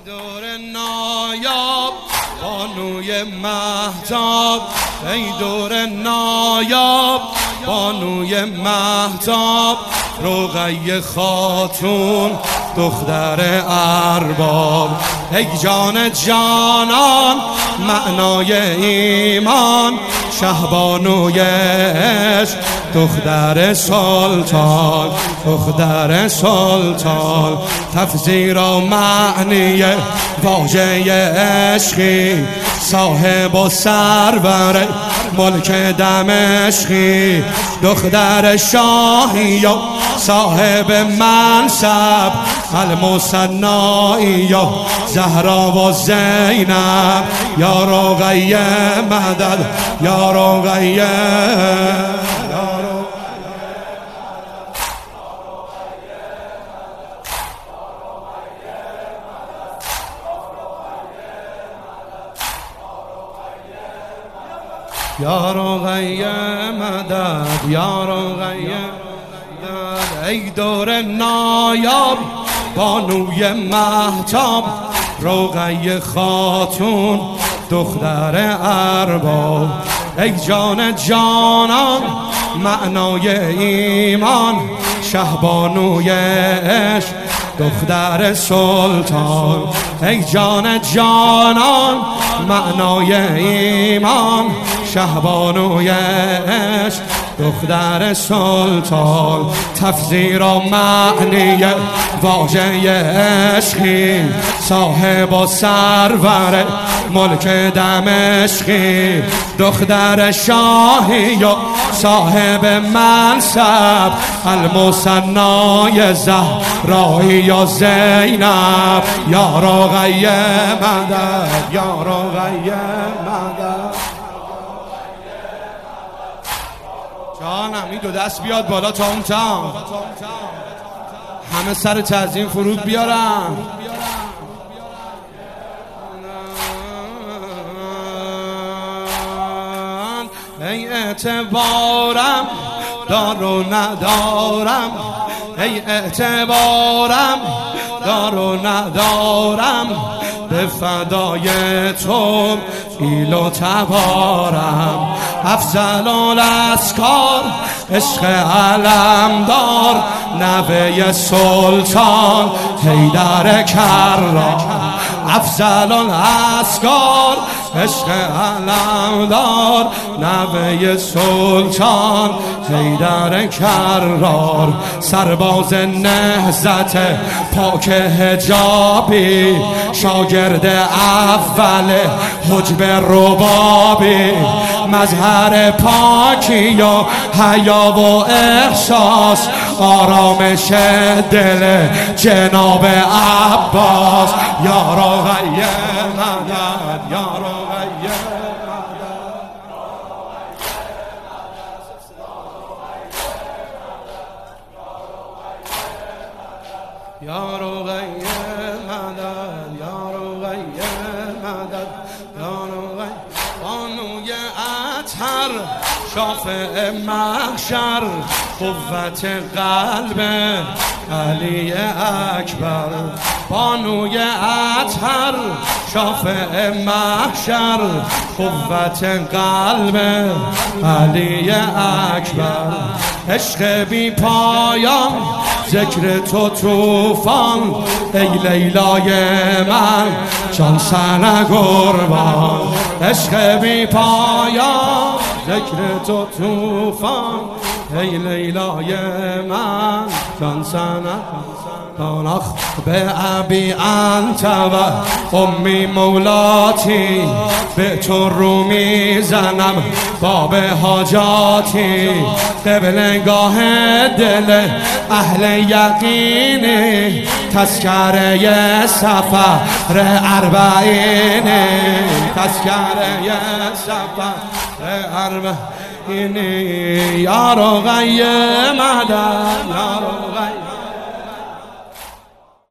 دور نایاب بانوی مهتاب، ای دور نایاب بانوی مهتاب، رقیه خاتون دختر ارباب، ای جان جانان معنای ایمان، شهبانوی عشق دختر سلطان، دختر سلطان، تفسیر و معنی واژه عشقی، صاحب و سرور ملک دمشقی، دختر شاهی و صاحب منصب، المثنایی و زهرا و زینب، یا رقیه مدد، یا رقیه، یا رقیه مدد، یا رقیه مدد، ای دور نایاب بانوی مهتاب، رقیه خاتون دختر ارباب، ای جان جانان معنای ایمان، شهبانوی عشق دختر سلطان، ای جان جانان معنای ایمان، شهبانوی عشق دختر سلطان، تفسیر و معنی واژه عشقی، صاحب و سرور ملک دمشقی، دختر شاهی و صاحب منصب، المثنای زهرایی و زینب، یا رقیه مدد، یا رقیه مدد. جانم این دو دست بیاد بالا تا اون تام، همه سر تعظیم فرود بیارم. ای اعتبارم دار و ندارم، ای اعتبارم دار و ندارم، به فدای تو ایل و تبارم، افضل الاسکار عشق علمدار، نوه سلطان حیدر کرار، افضل الاسکار عشق علمدار، نوه سلطان حیدر کرار، سرباز نهضت پاک حجابی، شاگرد اول حجب ربابی، مظهر پاکی و حیا و احساس، آرامش دل جناب عباس، یا رقیه مدد، یا رقیه یا رقیه مدد، یا رقیه مدد، یا رقیه بانوی اطهر شافع محشر، قوت قلب علی اکبر، بانوی اطهر شافع محشر، قوت قلب علی اکبر، عشق بی پایان ذکر تو طوفان، ای لیلای من جان سنه قربان، عشق بی پایان ذکر تو طوفان، ای لیلای من جان سنه قربان، به ابی انت و امی مولاتی، به تو رو میزنم باب حاجاتی، قبلگاه دل اهل یقینی، تذکره سفر اربعینی، تذکره سفر اربعینی، یا رقیه مدد، یا رقیه